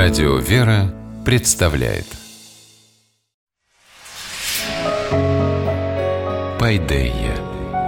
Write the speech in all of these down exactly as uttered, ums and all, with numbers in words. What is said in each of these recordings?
Радио «Вера» представляет Пайдейя.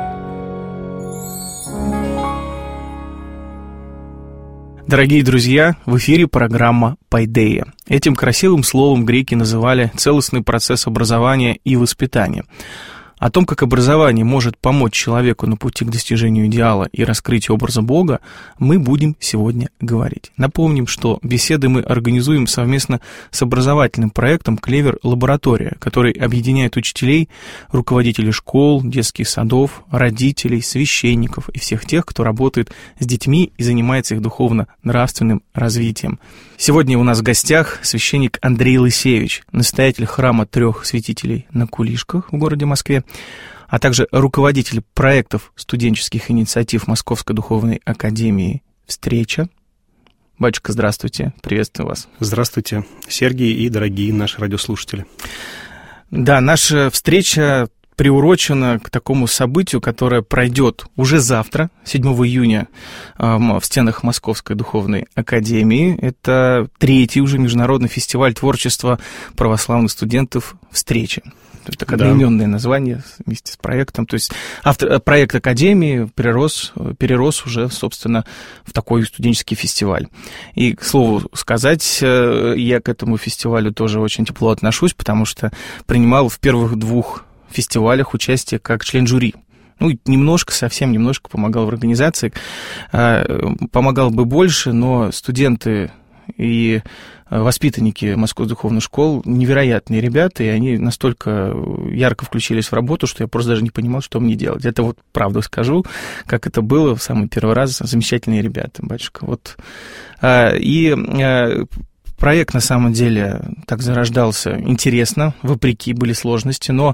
Дорогие друзья, в эфире программа «Пайдейя». Этим красивым словом греки называли целостный процесс образования и воспитания. О том, как образование может помочь человеку на пути к достижению идеала и раскрытию образа Бога, мы будем сегодня говорить. Напомним, что беседы мы организуем совместно с образовательным проектом «Клевер Лаборатория», который объединяет учителей, руководителей школ, детских садов, родителей, священников и всех тех, кто работает с детьми и занимается их духовно-нравственным развитием. Сегодня у нас в гостях священник Андрей Лысевич, настоятель храма трех святителей на Кулишках в городе Москве, а также руководитель проектов студенческих инициатив Московской духовной академии «Встреча». Батюшка, здравствуйте, приветствую вас. Здравствуйте, Сергей и дорогие наши радиослушатели. Да, наша встреча приурочена к такому событию, которое пройдет уже завтра, седьмого июня, в стенах Московской духовной академии. Это третий уже международный фестиваль творчества православных студентов «Встреча». Это одноименное да. название вместе с проектом. То есть автор, проект Академии перерос, перерос уже, собственно, в такой студенческий фестиваль. И, к слову сказать, я к этому фестивалю тоже очень тепло отношусь, потому что принимал в первых двух фестивалях участие как член жюри. Ну, немножко, совсем немножко помогал в организации. Помогал бы больше, но студенты и воспитанники Московской духовной школы невероятные ребята, и они настолько ярко включились в работу, что я просто даже не понимал, что мне делать. Это вот правду скажу, как это было в самый первый раз. Замечательные ребята, батюшка. Вот. И проект, на самом деле, так зарождался интересно, вопреки были сложности, но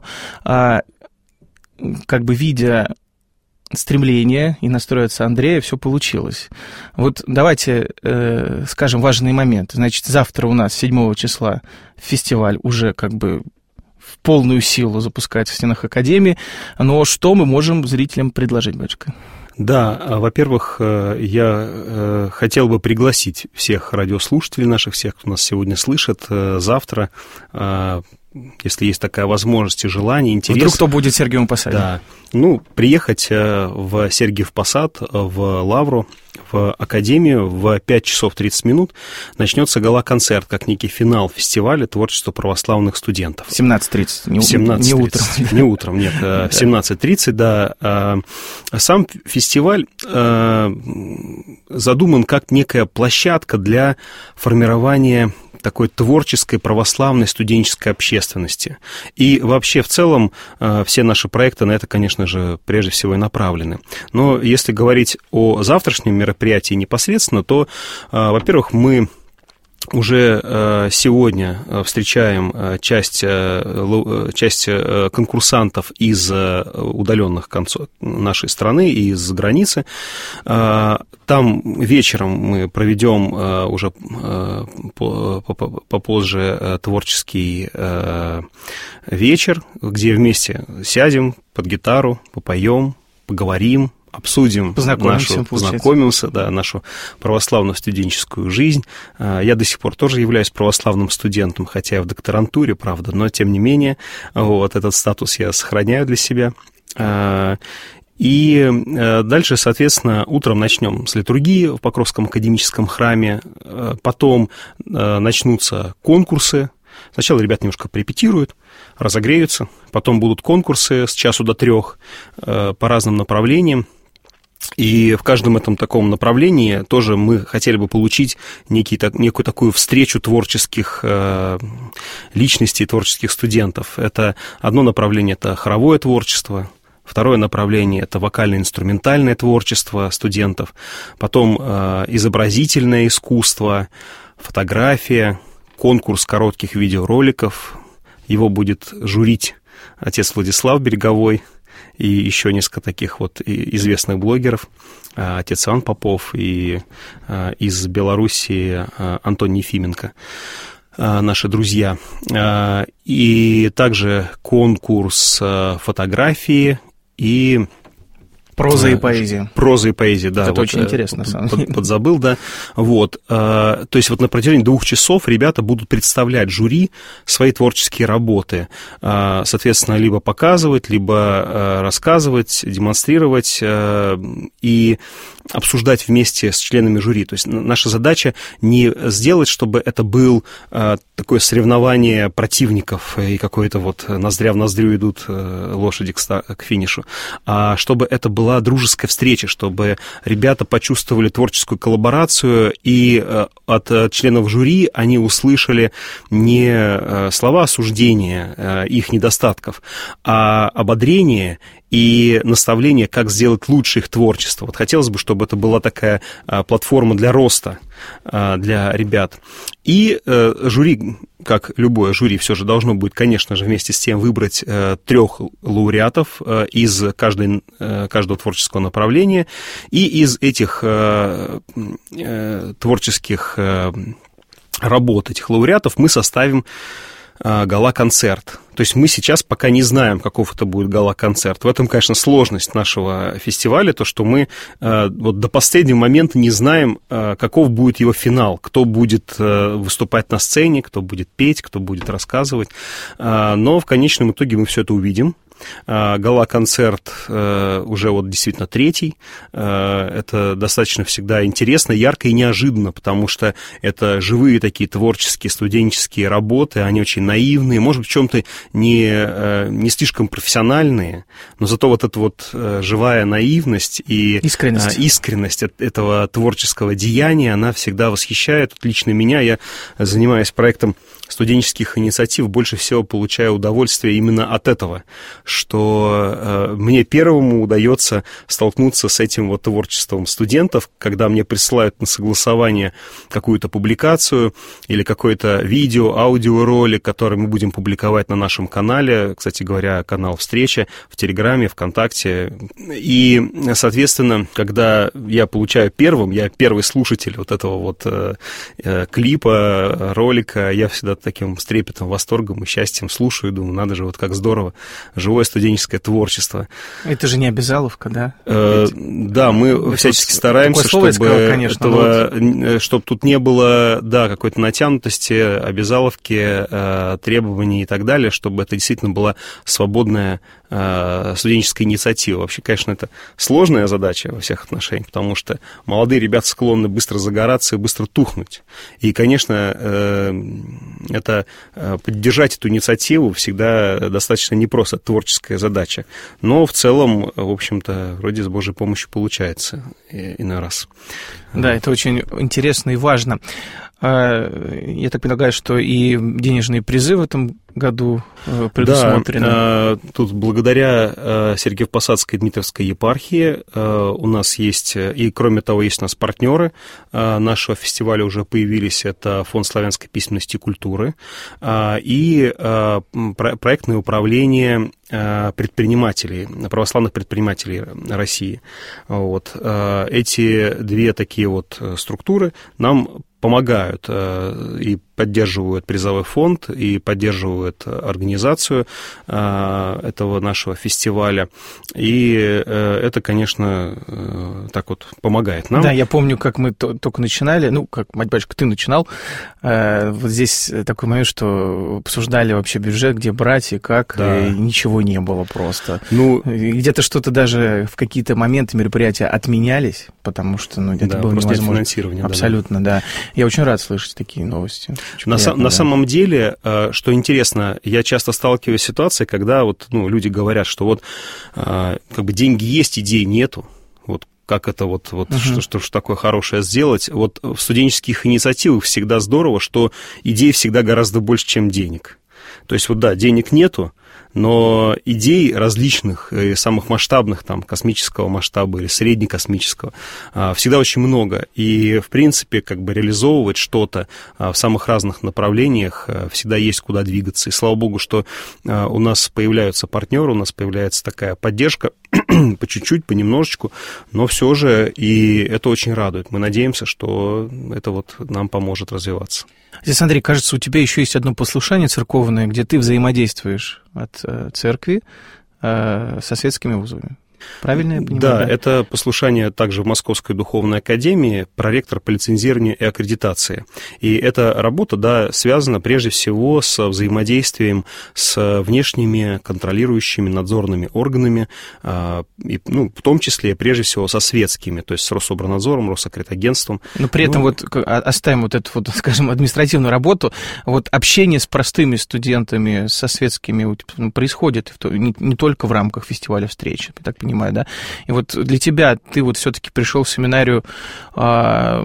как бы видя стремление и настроиться Андрея, все получилось. Вот давайте э, скажем важный момент. Значит, завтра у нас, седьмого числа, фестиваль уже как бы в полную силу запускается в стенах Академии. Но что мы можем зрителям предложить, батюшка? Да, во-первых, я хотел бы пригласить всех радиослушателей наших, всех, кто нас сегодня слышит, завтра, если есть такая возможность и желание, интерес. Вдруг кто будет в Сергиевом Посаде? Да. Ну, приехать в Сергиев Посад, в Лавру, в Академию в пять часов тридцать минут начнется гала-концерт, как некий финал фестиваля творчества православных студентов. В семнадцать тридцать, не, семнадцать не тридцать, утром. Не утром, нет, в семнадцать тридцать, да. Сам фестиваль задуман как некая площадка для формирования такой творческой православной студенческой общественности. И вообще, в целом, все наши проекты на это, конечно же, прежде всего и направлены. Но если говорить о завтрашнем мероприятии непосредственно, то, во-первых, мы уже сегодня встречаем часть, часть конкурсантов из удаленных концов нашей страны и из границы. Там вечером мы проведем уже попозже творческий вечер, где вместе сядем под гитару, попоем, поговорим, обсудим, познакомимся, нашу, познакомимся, да, нашу православную студенческую жизнь. Я до сих пор тоже являюсь православным студентом, хотя и в докторантуре, правда, но тем не менее, вот этот статус я сохраняю для себя. И дальше, соответственно, утром начнем с литургии в Покровском академическом храме, потом начнутся конкурсы. Сначала ребят немножко порепетируют, разогреются, потом будут конкурсы с часу до трех по разным направлениям. И в каждом этом таком направлении тоже мы хотели бы получить некий, так, некую такую встречу творческих э, личностей, творческих студентов. Это одно направление, это хоровое творчество. Второе направление – это вокально-инструментальное творчество студентов. Потом э, изобразительное искусство, фотография, конкурс коротких видеороликов. Его будет жюрить отец Владислав Береговой и еще несколько таких вот известных блогеров, отец Иван Попов и из Белоруссии Антон Ефименко, наши друзья. И также конкурс фотографии и Проза и поэзия. Проза и поэзия, да. Это вот, очень интересно, на самом деле. Подзабыл, да. Вот. То есть вот на протяжении двух часов ребята будут представлять жюри свои творческие работы. Соответственно, либо показывать, либо рассказывать, демонстрировать и обсуждать вместе с членами жюри. То есть наша задача не сделать, чтобы это был такое соревнование противников и какое-то вот ноздря в ноздрю идут лошади к финишу, а чтобы это была дружеская встреча, чтобы ребята почувствовали творческую коллаборацию, и от членов жюри они услышали не слова осуждения их недостатков, а ободрение и наставление, как сделать лучше их творчество. Вот хотелось бы, чтобы это была такая а, платформа для роста а, для ребят. И а, жюри, как любое жюри, все же должно будет, конечно же, вместе с тем выбрать а, трех лауреатов а, из каждой, а, каждого творческого направления. И из этих а, а, творческих а, работ, этих лауреатов, мы составим гала-концерт. То есть мы сейчас пока не знаем, каков это будет гала-концерт. В этом, конечно, сложность нашего фестиваля, то, что мы вот до последнего момента не знаем, каков будет его финал, кто будет выступать на сцене, кто будет петь, кто будет рассказывать. Но в конечном итоге мы все это увидим. Гала-концерт уже вот действительно третий. Это достаточно всегда интересно, ярко и неожиданно, потому что это живые такие творческие, студенческие работы, они очень наивные, может быть, в чем-то не, не слишком профессиональные, но зато вот эта вот живая наивность и искренность, искренность этого творческого деяния, она всегда восхищает. Вот лично меня, я занимаюсь проектом студенческих инициатив, больше всего получаю удовольствие именно от этого, что э, мне первому удается столкнуться с этим вот творчеством студентов, когда мне присылают на согласование какую-то публикацию или какое-то видео, аудиоролик, который мы будем публиковать на нашем канале, кстати говоря, канал «Встреча» в Телеграме, ВКонтакте. И, соответственно, когда я получаю первым, я первый слушатель вот этого вот э, э, клипа, ролика, я всегда таким с трепетом, восторгом и счастьем слушаю и думаю, надо же, вот как здорово, живое студенческое творчество. Это же не обязаловка, да? Э, да, мы это всячески вот стараемся, чтобы, сказал, конечно, этого, вот... чтобы тут не было, да, какой-то натянутости, обязаловки, э, требований и так далее, чтобы это действительно была свободная э, студенческая инициатива. Вообще, конечно, это сложная задача во всех отношениях, потому что молодые ребята склонны быстро загораться и быстро тухнуть. И, конечно, э, это поддержать эту инициативу всегда достаточно непросто, творческая задача. Но в целом, в общем-то, вроде с Божьей помощью получается иной раз. Да, это очень интересно и важно. Я так полагаю, что и денежные призы в этом году предусмотрены. Да, тут благодаря Сергиево-Посадской Дмитровской епархии у нас есть, и кроме того, есть у нас партнеры нашего фестиваля уже появились, это Фонд славянской письменности и культуры и проектное управление предпринимателей, православных предпринимателей России. Вот. Эти две такие вот структуры нам помогают и поддерживают призовой фонд, и поддерживают организацию этого нашего фестиваля. И это, конечно, так вот помогает нам. Да, я помню, как мы только начинали, ну, как, мать батюшка, ты начинал, вот здесь такой момент, что обсуждали вообще бюджет, где брать и как, да. И ничего не было просто. Ну, где-то что-то даже в какие-то моменты мероприятия отменялись, потому что, ну, это да, было невозможно. Финансирование. Абсолютно, да. да. Я очень рад слышать такие новости. На, приятно, на да. самом деле, что интересно, я часто сталкиваюсь с ситуацией, когда вот, ну, люди говорят, что вот как бы деньги есть, идей нету. Вот как это вот, вот uh-huh. что, что, что такое хорошее сделать. Вот в студенческих инициативах всегда здорово, что идей всегда гораздо больше, чем денег. То есть вот да, денег нету, но идей различных, самых масштабных, там, космического масштаба или среднекосмического, всегда очень много. И, в принципе, как бы реализовывать что-то в самых разных направлениях всегда есть куда двигаться. И слава богу, что у нас появляются партнеры, у нас появляется такая поддержка, по чуть-чуть, понемножечку, но все же, и это очень радует. Мы надеемся, что это вот нам поможет развиваться. Здесь, Андрей, кажется, у тебя еще есть одно послушание церковное, где ты взаимодействуешь от церкви со светскими вузами. Правильно я понимаю? Да, да, это послушание также в Московской духовной академии, проректор по лицензированию и аккредитации. И эта работа, да, связана прежде всего с взаимодействием с внешними контролирующими надзорными органами, и, ну, в том числе, прежде всего, со светскими, то есть с Рособорнадзором, Росаккредагентством. Но при этом ну, вот оставим вот эту, вот, скажем, административную работу, вот общение с простыми студентами, со светскими ну, происходит не, не только в рамках фестиваля встреч, я так понимаю, да? И вот для тебя, ты вот все-таки пришел в семинарию а,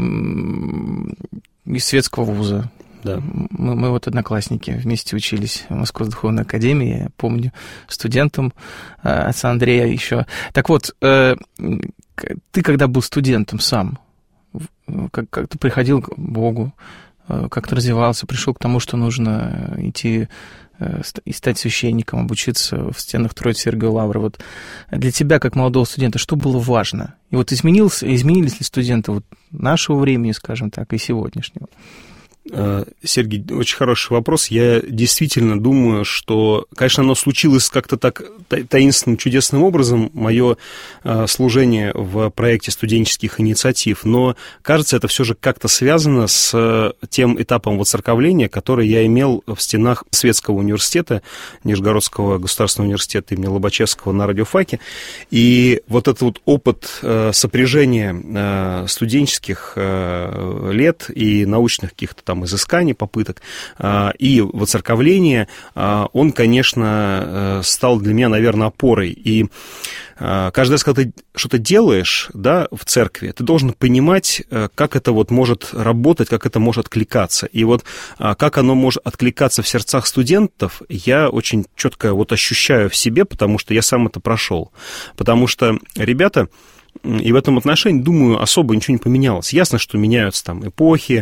из светского вуза. Да. Мы, мы вот одноклассники, вместе учились в Московской духовной академии, я помню, студентом отца Андрея еще. Так вот, э, ты когда был студентом сам, как, как ты приходил к Богу, как ты развивался, пришел к тому, что нужно идти и стать священником, обучиться в стенах Троицы Сергиевой Лавры. Вот для тебя, как молодого студента, что было важно? И вот изменился, изменились ли студенты вот нашего времени, скажем так, и сегодняшнего? Сергей, очень хороший вопрос. Я действительно думаю, что, конечно, оно случилось как-то так таинственным, чудесным образом, мое служение в проекте студенческих инициатив, но, кажется, это все же как-то связано с тем этапом воцерковления, который я имел в стенах Светского университета, Нижегородского государственного университета имени Лобачевского на радиофаке. И вот этот вот опыт сопряжения студенческих лет и научных каких-то там изысканий, попыток и воцерковления, он, конечно, стал для меня, наверное, опорой. И каждый раз, когда ты что-то делаешь, да, в церкви, ты должен понимать, как это вот может работать, как это может откликаться. И вот как оно может откликаться в сердцах студентов, я очень четко вот ощущаю в себе, потому что я сам это прошел. Потому что ребята... И в этом отношении, думаю, особо ничего не поменялось. Ясно, что меняются там эпохи,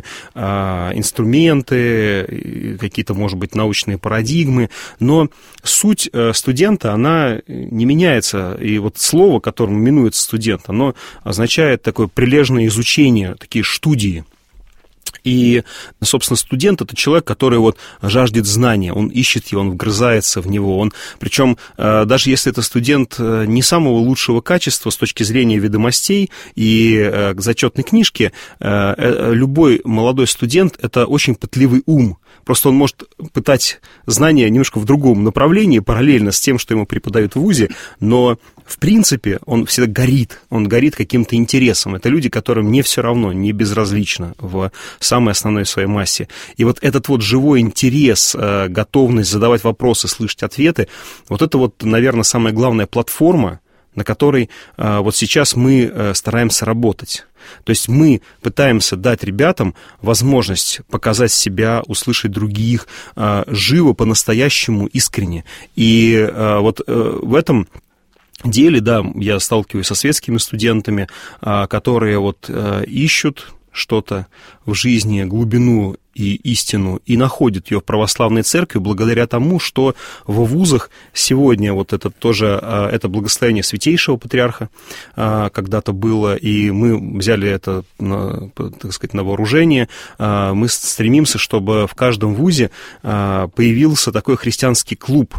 инструменты, какие-то, может быть, научные парадигмы, но суть студента, она не меняется. И вот слово, которым именуется студент, оно означает такое прилежное изучение, такие студии. И, собственно, студент — это человек, который вот жаждет знания, он ищет его, он вгрызается в него. Он, причем, даже если это студент не самого лучшего качества с точки зрения ведомостей и зачетной книжки, любой молодой студент — это очень пытливый ум. Просто он может пытать знания немножко в другом направлении, параллельно с тем, что ему преподают в вузе, но, в принципе, он всегда горит, он горит каким-то интересом. Это люди, которым не все равно, не безразлично в самой основной своей массе. И вот этот вот живой интерес, готовность задавать вопросы, слышать ответы, вот это вот, наверное, самая главная платформа, на которой вот сейчас мы стараемся работать. То есть мы пытаемся дать ребятам возможность показать себя, услышать других, живо, по-настоящему, искренне. И вот в этом деле, да, я сталкиваюсь со светскими студентами, которые вот ищут что-то в жизни, глубину и истину, и находят ее в православной церкви благодаря тому, что во вузах сегодня вот это тоже, это благословение Святейшего Патриарха когда-то было, и мы взяли это, так сказать, на вооружение. Мы стремимся, чтобы в каждом вузе появился такой христианский клуб,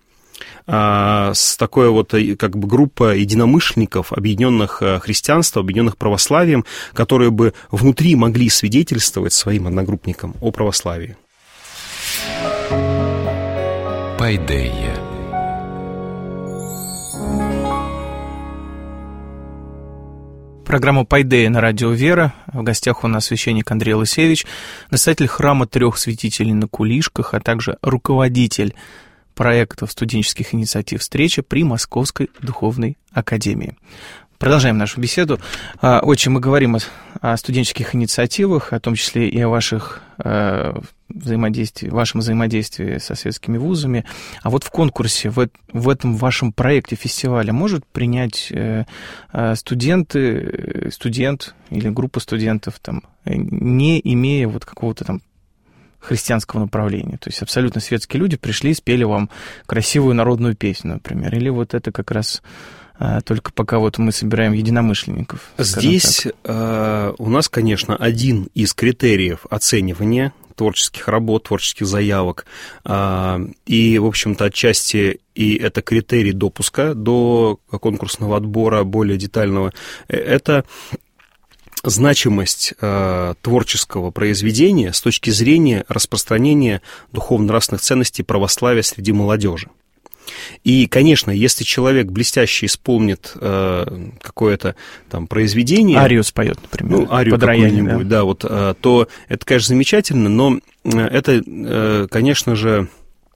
с такой вот как бы группа единомышленников, объединенных христианством, объединенных православием, которые бы внутри могли свидетельствовать своим одногруппникам о православии. Пайдея. Программа «Пайдея» на радио «Вера». В гостях у нас священник Андрей Лысевич, настоятель храма трех святителей на Кулишках, а также руководитель проектов студенческих инициатив «Встреча» при Московской духовной академии. Продолжаем нашу беседу. Очень мы говорим о, о студенческих инициативах, о том числе и о ваших э, взаимодействии, вашем взаимодействии со светскими вузами. А вот в конкурсе, в, в этом вашем проекте фестиваля может принять э, студенты, студент или группа студентов, там, не имея вот какого-то там христианского направления. То есть абсолютно светские люди пришли и спели вам красивую народную песню, например. Или вот это как раз а, только пока вот мы собираем единомышленников. Здесь а, у нас, конечно, один из критериев оценивания творческих работ, творческих заявок. И, в общем-то, отчасти и это критерий допуска до конкурсного отбора более детального. Это значимость э, творческого произведения с точки зрения распространения духовно-нравственных ценностей православия среди молодежи. И, конечно, если человек блестяще исполнит э, какое-то там произведение... Арию споет, например. Ну, арию какую-нибудь, да, да вот, э, то это, конечно, замечательно, но это, э, конечно же,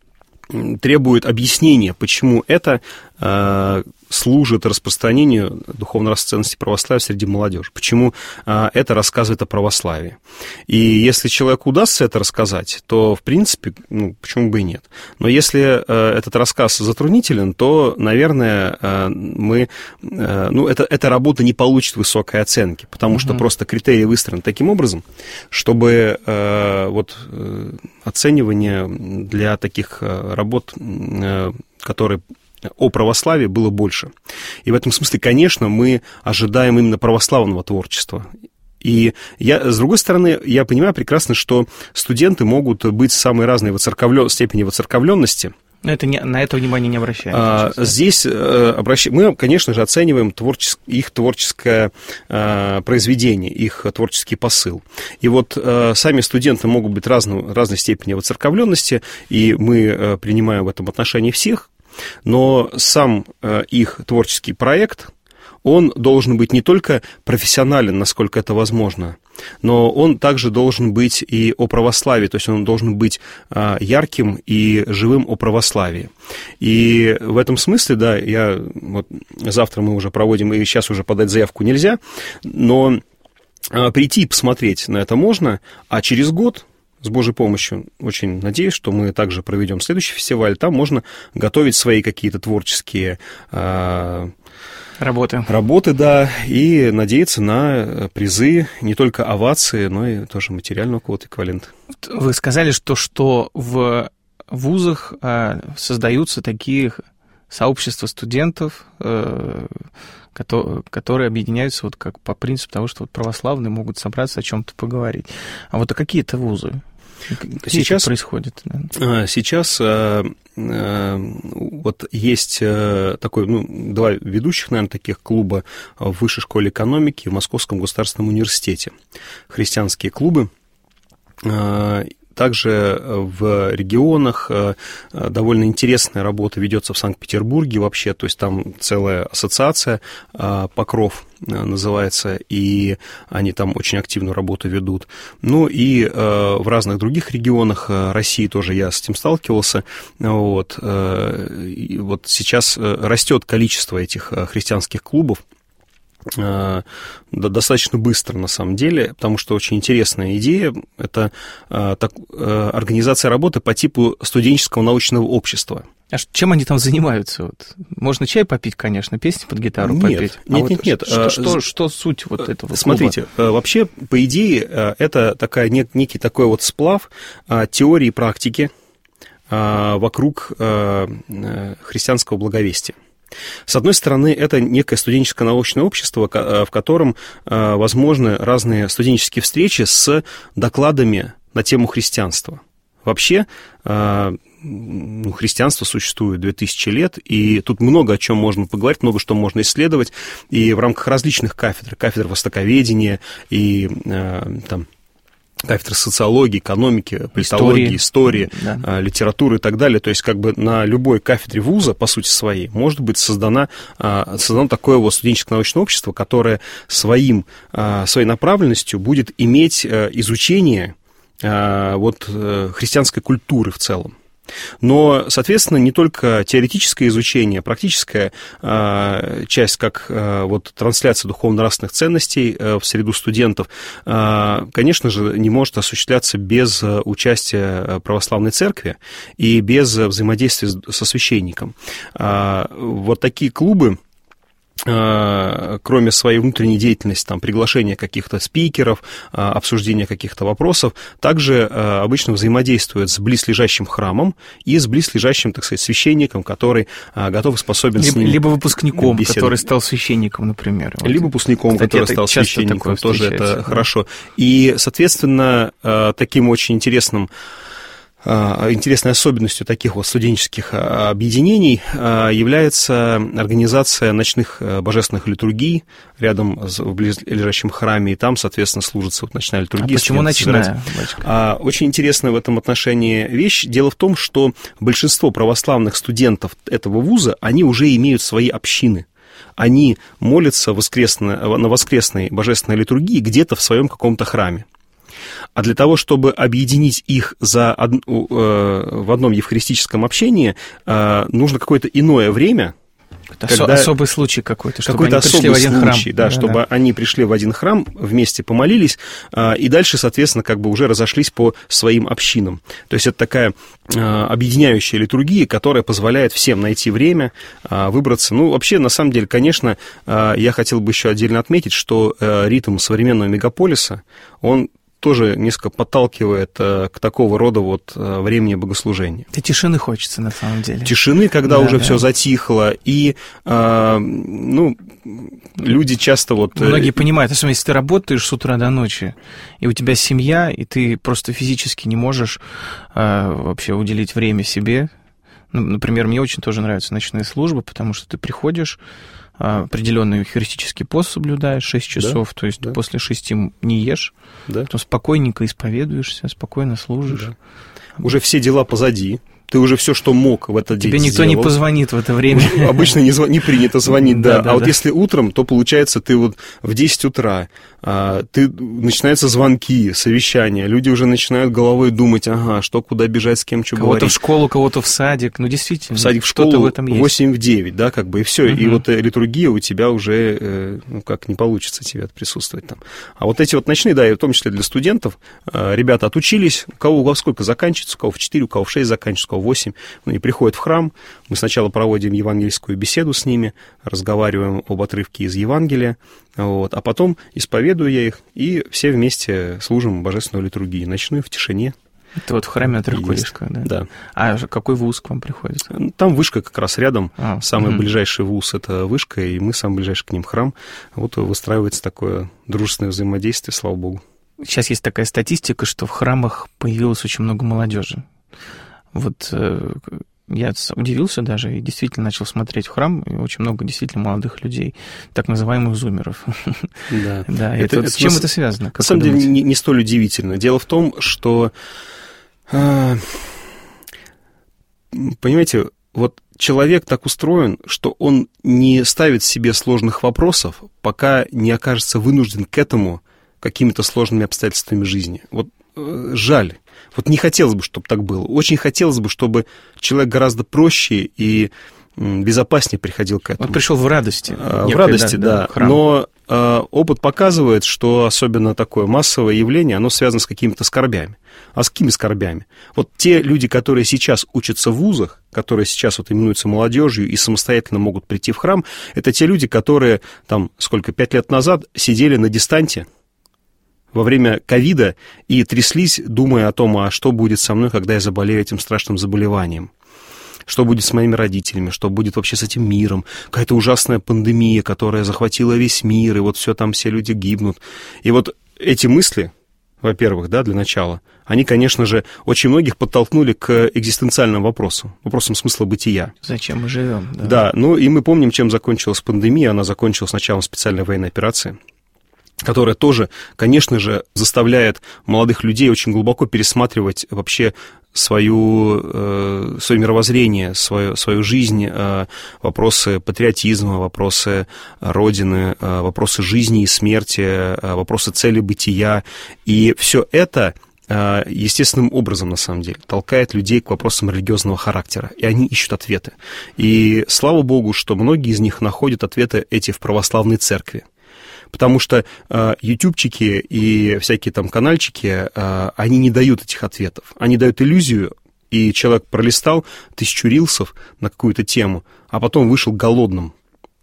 требует объяснения, почему это э, служит распространению духовно-нравственных ценностей православия среди молодежи, почему э, это рассказывает о православии. И если человеку удастся это рассказать, то, в принципе, ну, почему бы и нет. Но если э, этот рассказ затруднителен, то, наверное, э, мы, э, ну, это, эта работа не получит высокой оценки, потому mm-hmm. что просто критерии выстроены таким образом, чтобы э, вот, э, оценивание для таких э, работ, э, которые о православии, было больше. И в этом смысле, конечно, мы ожидаем именно православного творчества. И я, с другой стороны, я понимаю прекрасно, что студенты могут быть самой разной воцерковлен... степени воцерковленности. Но это не, на это внимание не обращаем. А, здесь э, обращ... мы, конечно же, оцениваем творчес... их творческое э, произведение, их творческий посыл. И вот э, сами студенты могут быть разного, разной степени воцерковленности, и мы э, принимаем в этом отношении всех, но сам э, их творческий проект, он должен быть не только профессионален, насколько это возможно, но он также должен быть и о православии, то есть он должен быть э, ярким и живым о православии. И в этом смысле, да, я, вот, завтра мы уже проводим, и сейчас уже подать заявку нельзя, но э, прийти и посмотреть на это можно, а через год, с Божьей помощью, очень надеюсь, что мы также проведем следующий фестиваль. Там можно готовить свои какие-то творческие э, работы. работы, да, и надеяться на призы, не только овации, но и тоже материального какого-то эквивалента. Вы сказали, что, что в вузах э, создаются такие сообщества студентов, э, которые, которые объединяются вот как по принципу того, что вот православные могут собраться о чем-то поговорить. А вот а какие это вузы? Где сейчас это происходит? Да? Сейчас вот есть такой, ну, два ведущих, наверное, таких клуба в Высшей школе экономики в Московском государственном университете. Христианские клубы. Также в регионах довольно интересная работа ведется в Санкт-Петербурге вообще, то есть там целая ассоциация «Покров» называется, и они там очень активную работу ведут. Ну и в разных других регионах России тоже я с этим сталкивался. Вот, и вот сейчас растет количество этих христианских клубов, достаточно быстро, на самом деле, потому что очень интересная идея. Это так, организация работы по типу студенческого научного общества. А чем они там занимаются? Вот, можно чай попить, конечно, песни под гитару нет, попеть. Нет, а вот нет, нет. Что, что, что суть вот этого Смотрите, клуба? Вообще, по идее, это такая, некий такой вот сплав теории и практики вокруг христианского благовестия. С одной стороны, это некое студенческое научное общество, в котором возможны разные студенческие встречи с докладами на тему христианства. Вообще, ну, христианство существует две тысячи лет, и тут много о чем можно поговорить, много что можно исследовать, и в рамках различных кафедр, кафедр востоковедения и там, кафедры социологии, экономики, политологии, истории, истории да. литературы и так далее. То есть как бы на любой кафедре вуза, по сути своей, может быть создано, создано такое вот студенческое научное общество, которое своим, своей направленностью будет иметь изучение вот, христианской культуры в целом. Но, соответственно, не только теоретическое изучение, практическая э, часть, как э, вот, трансляция духовно-нравственных ценностей э, в среду студентов, э, конечно же, не может осуществляться без участия православной церкви и без взаимодействия со священником. Э, вот такие клубы, кроме своей внутренней деятельности, там, приглашения каких-то спикеров, обсуждения каких-то вопросов, также обычно взаимодействует с близлежащим храмом и с близлежащим, так сказать, священником, который готов и способен либо, с ним либо выпускником, беседовать. Который стал священником, например. Вот. Либо выпускником, Кстати, который стал священником, тоже это да. хорошо. И, соответственно, таким очень интересным Интересной особенностью таких вот студенческих объединений является организация ночных божественных литургий рядом в близлежащем храме, и там, соответственно, служится вот ночная литургия. А почему ночная? Очень интересная в этом отношении вещь. Дело в том, что большинство православных студентов этого вуза, они уже имеют свои общины. Они молятся воскресно, на воскресной божественной литургии где-то в своем каком-то храме. А для того, чтобы объединить их за од... э, в одном евхаристическом общении, э, нужно какое-то иное время. Это когда... особый случай какой-то, чтобы какой-то они пришли в один случай, храм. Да, да, чтобы да. они пришли в один храм, вместе помолились, э, и дальше, соответственно, как бы уже разошлись по своим общинам. То есть это такая э, объединяющая литургия, которая позволяет всем найти время, э, выбраться. Ну, вообще, на самом деле, конечно, э, я хотел бы еще отдельно отметить, что э, ритм современного мегаполиса, он тоже несколько подталкивает э, к такого рода вот э, времени богослужения. Да тишины хочется, на самом деле. Тишины, когда да, уже да. все затихло, и, э, ну, люди часто вот... Многие понимают, особенно если ты работаешь с утра до ночи, и у тебя семья, и ты просто физически не можешь э, вообще уделить время себе. Ну, например, мне очень тоже нравятся ночные службы, потому что ты приходишь, определенный евхаристический пост соблюдаешь шесть часов, да, то есть да. после шести не ешь, да. потом спокойненько исповедуешься, спокойно служишь. Да. Уже все дела позади. Ты уже все, что мог в этот день Тебе никто сделал. не позвонит в это время. Обычно не, зв... не принято звонить, да. да, да а вот да. если утром, то получается, ты вот в десять утра, а, ты... начинаются звонки, совещания, люди уже начинают головой думать, ага, что, куда бежать, с кем, что кого-то говорить. Кого-то в школу, кого-то в садик, ну действительно. В садик, в школу в этом есть. восемь в девять, да, как бы, и все. Угу. И вот литургия у тебя уже, ну, как, не получится тебе присутствовать там. А вот эти вот ночные, да, и в том числе для студентов, ребята отучились, у кого во сколько заканчивается, у кого в четыре, у кого в шесть заканчивается, у кого в восемь, ну, и приходят в храм, мы сначала проводим евангельскую беседу с ними, разговариваем об отрывке из Евангелия, вот, а потом исповедую я их, и все вместе служим божественную литургию, ночную, в тишине. Это вот в храме Андрей-Кулишка, да? Да. А какой вуз к вам приходит? Там вышка как раз рядом, а, самый угу. ближайший вуз — это вышка, и мы самый ближайший к ним храм. Вот выстраивается такое дружественное взаимодействие, слава богу. Сейчас есть такая статистика, что в храмах появилось очень много молодежи. Вот э, я удивился даже и действительно начал смотреть в храм, и очень много действительно молодых людей, так называемых зумеров. Да. да это, это, с чем на, это связано? На самом деле не, не столь удивительно. Дело в том, что, э, понимаете, вот человек так устроен, что он не ставит себе сложных вопросов, пока не окажется вынужден к этому какими-то сложными обстоятельствами жизни. Вот э, жаль. Вот не хотелось бы, чтобы так было. Очень хотелось бы, чтобы человек гораздо проще и безопаснее приходил к этому. Он пришел в радости. В некой, радости, да. да. Но э, опыт показывает, что особенно такое массовое явление, оно связано с какими-то скорбями. А с какими скорбями? Вот те люди, которые сейчас учатся в вузах, которые сейчас вот именуются молодежью и самостоятельно могут прийти в храм, это те люди, которые там, сколько, пять лет назад сидели на дистанте во время ковида и тряслись, думая о том, а что будет со мной, когда я заболею этим страшным заболеванием. Что будет с моими родителями, что будет вообще с этим миром. Какая-то ужасная пандемия, которая захватила весь мир, и вот все там, все люди гибнут. И вот эти мысли, во-первых, да, для начала, они, конечно же, очень многих подтолкнули к экзистенциальным вопросам, вопросам смысла бытия. Зачем мы живем? Да, да, ну и мы помним, чем закончилась пандемия. Она закончилась началом специальной военной операции, которая тоже, конечно же, заставляет молодых людей очень глубоко пересматривать вообще свою, э, свое мировоззрение, свою, свою жизнь, э, вопросы патриотизма, вопросы Родины, э, вопросы жизни и смерти, э, вопросы цели бытия. И все это э, естественным образом, на самом деле, толкает людей к вопросам религиозного характера, и они ищут ответы. И слава Богу, что многие из них находят ответы эти в православной церкви. Потому что э, ютубчики и всякие там канальчики, э, они не дают этих ответов. Они дают иллюзию, и человек пролистал тысячу рилсов на какую-то тему, а потом вышел голодным.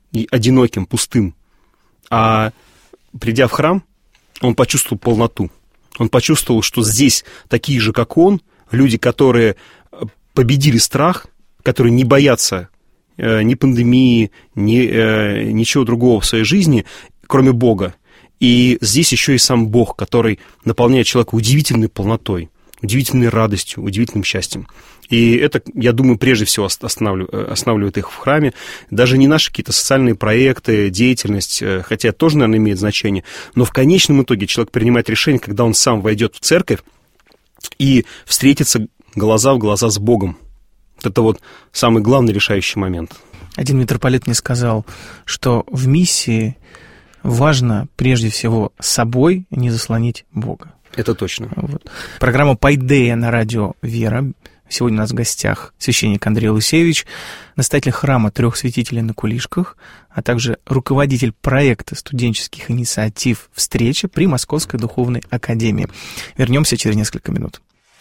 и одиноким, пустым. А придя в храм, он почувствовал полноту. Он почувствовал, что здесь такие же, как он, люди, которые победили страх, которые не боятся э, ни пандемии, ни, э, ничего другого в своей жизни, кроме Бога. И здесь еще и сам Бог, который наполняет человека удивительной полнотой, удивительной радостью, удивительным счастьем. И это, я думаю, прежде всего останавливает, останавливает их в храме. Даже не наши какие-то социальные проекты, деятельность, хотя это тоже, наверное, имеет значение, но в конечном итоге человек принимает решение, когда он сам войдет в церковь и встретится глаза в глаза с Богом. Вот это вот самый главный решающий момент. Один митрополит мне сказал, что в миссии важно прежде всего собой не заслонить Бога. Это точно. Вот. Программа «Пайдея» на радио «Вера». Сегодня у нас в гостях священник Андрей Лысевич, настоятель храма Трех Святителей на Кулишках, а также руководитель проекта студенческих инициатив «Встреча» при Московской духовной академии. Вернемся через несколько минут.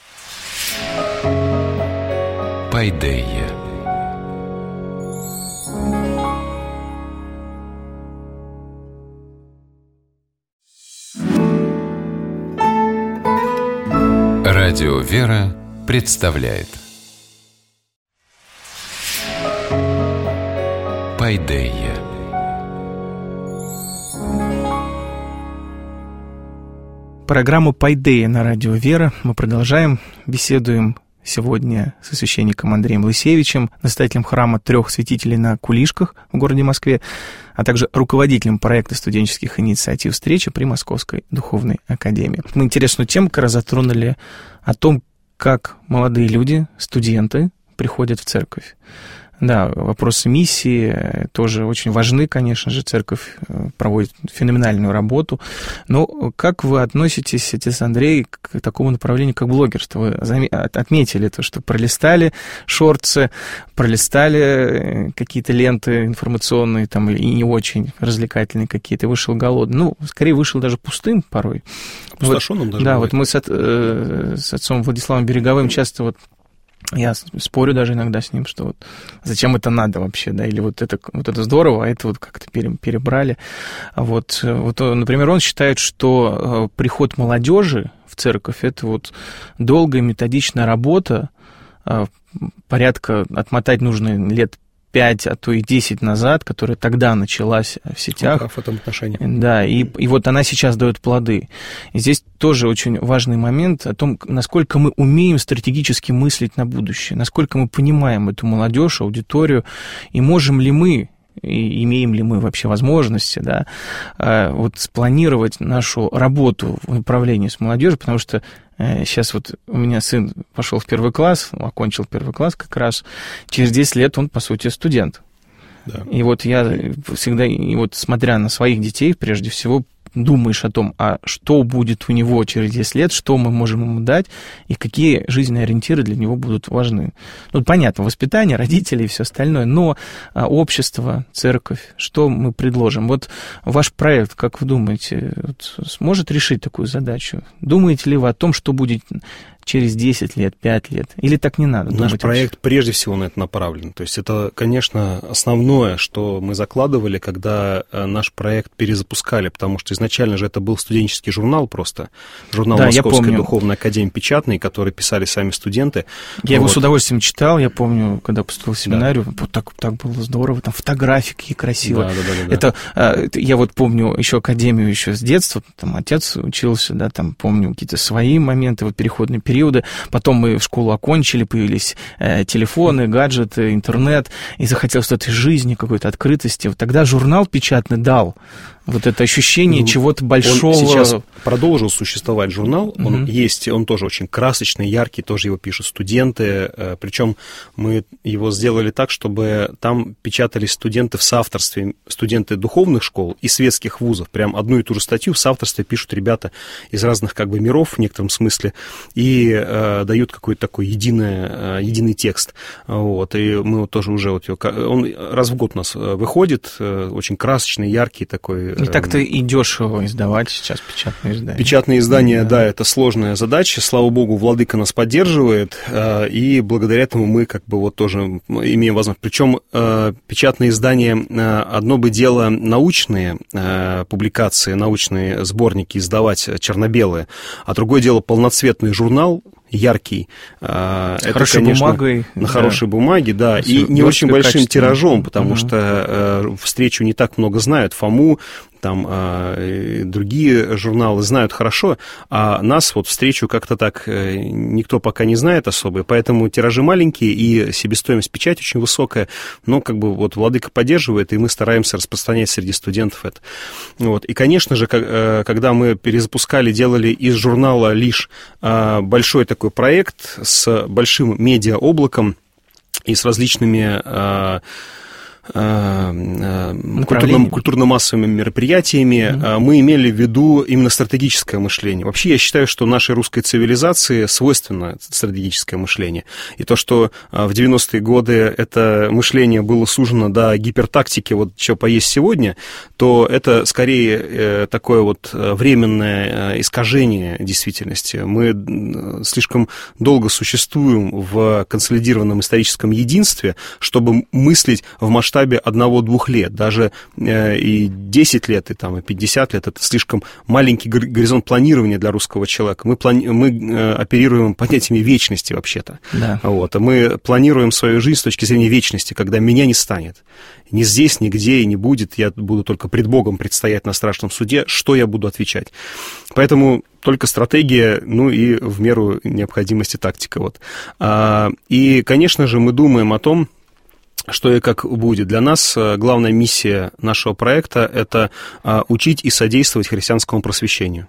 «Пайдея». Радио «Вера» представляет «Пайдея». Программу «Пайдея» на радио «Вера» мы продолжаем, беседуем сегодня со священником Андреем Лысевичем, настоятелем храма Трех Святителей на Кулишках в городе Москве, а также руководителем проекта студенческих инициатив «Встреча» при Московской духовной академии. Мы интересную тему как раз затронули о том, как молодые люди, студенты, приходят в церковь. Да, вопросы миссии тоже очень важны, конечно же, церковь проводит феноменальную работу. Но как вы относитесь, отец Андрей, к такому направлению, как блогерство? Вы отметили то, что пролистали шортсы, пролистали какие-то ленты информационные там, и не очень развлекательные какие-то, вышел голодный. Ну, скорее, вышел даже пустым порой. Опустошенным вот, даже Да, бывает. вот мы с, с отцом Владиславом Береговым часто вот я спорю даже иногда с ним, что вот зачем это надо вообще, да, или вот это, вот это здорово, а это вот как-то перебрали. Вот, вот, например, он считает, что приход молодежи в церковь — это вот долгая методичная работа, порядка отмотать нужно лет пять, а то и десять назад, которая тогда началась в сетях. Он прав в этом отношении. Да, и, и вот она сейчас дает плоды. И здесь тоже очень важный момент о том, насколько мы умеем стратегически мыслить на будущее, насколько мы понимаем эту молодежь, аудиторию, и можем ли мы, и имеем ли мы вообще возможности, да, вот спланировать нашу работу в направлении с молодежью, потому что сейчас вот у меня сын пошел в первый класс, окончил первый класс как раз, через десять лет он, по сути, студент. Да. И вот я всегда, и вот смотря на своих детей, прежде всего, думаешь о том, а что будет у него через десять лет, что мы можем ему дать, и какие жизненные ориентиры для него будут важны. Ну, понятно, воспитание, родители и все остальное, но а, общество, церковь, что мы предложим? Вот ваш проект, как вы думаете, вот, сможет решить такую задачу? Думаете ли вы о том, что будет через десять лет, пять лет? Или так не надо? Наш проект вообще прежде всего на это направлен. То есть это, конечно, основное, что мы закладывали, когда наш проект перезапускали, потому что изначально же это был студенческий журнал просто, журнал да, Московской духовной академии печатный, который писали сами студенты. Я вот. его с удовольствием читал, я помню, когда поступил в семинарию, да. вот так, так было здорово, там фотографии какие красивые. Да, да, да, да, это, да. Я вот помню еще академию еще с детства, там отец учился, да, там помню какие-то свои моменты, вот переходные периоды. Потом мы в школу окончили, появились э, телефоны, гаджеты, интернет, и захотелось этой жизни, какой-то открытости. Вот тогда журнал печатный дал вот это ощущение ну, чего-то большого. Он сейчас продолжил существовать журнал, Mm-hmm. он есть, он тоже очень красочный, яркий, тоже его пишут студенты, причем мы его сделали так, чтобы там печатались студенты в соавторстве, студенты духовных школ и светских вузов, прям одну и ту же статью в соавторстве пишут ребята из разных как бы миров в некотором смысле и э, дают какой-то такой единый, э, единый текст, вот, и мы вот тоже уже вот его, он раз в год у нас выходит, э, очень красочный, яркий такой, Не так-то и дешево издавать сейчас печатные издания. Печатные издания, да. да, это сложная задача. Слава богу, Владыка нас поддерживает, и благодаря этому мы как бы вот тоже имеем возможность. Причем печатные издания, одно бы дело научные публикации, научные сборники издавать черно-белые, а другое дело полноцветный журнал, яркий. С это, хорошей конечно, бумагой. На да. хорошей бумаге, да, и не очень большим тиражом, потому угу. что э, встречу не так много знают. ФОМУ, там э, другие журналы знают хорошо, а нас вот встречу как-то так э, никто пока не знает особо, поэтому тиражи маленькие и себестоимость печати очень высокая, но как бы вот Владыка поддерживает, и мы стараемся распространять среди студентов это. Вот. И, конечно же, как, э, когда мы перезапускали, делали из журнала лишь э, большой такой проект с большим медиаоблаком и с различными э, культурно- культурно-массовыми мероприятиями, mm-hmm. мы имели в виду именно стратегическое мышление. Вообще, я считаю, что нашей русской цивилизации свойственно стратегическое мышление. И то, что в девяностые годы это мышление было сужено до гипертактики, вот что поесть сегодня, то это скорее такое вот временное искажение действительности. Мы слишком долго существуем в консолидированном историческом единстве, чтобы мыслить в масштабе одного-двух лет, даже э, и десять лет, и, там, и пятьдесят лет, это слишком маленький горизонт планирования для русского человека. Мы, плани- мы э, оперируем понятиями вечности вообще-то. Да. Вот, а мы планируем свою жизнь с точки зрения вечности, когда меня не станет. Ни здесь, нигде и не будет, я буду только пред Богом предстоять на страшном суде, что я буду отвечать. Поэтому только стратегия, ну и в меру необходимости тактика. Вот. А, и, конечно же, мы думаем о том, что и как будет. Для нас главная миссия нашего проекта – это учить и содействовать христианскому просвещению.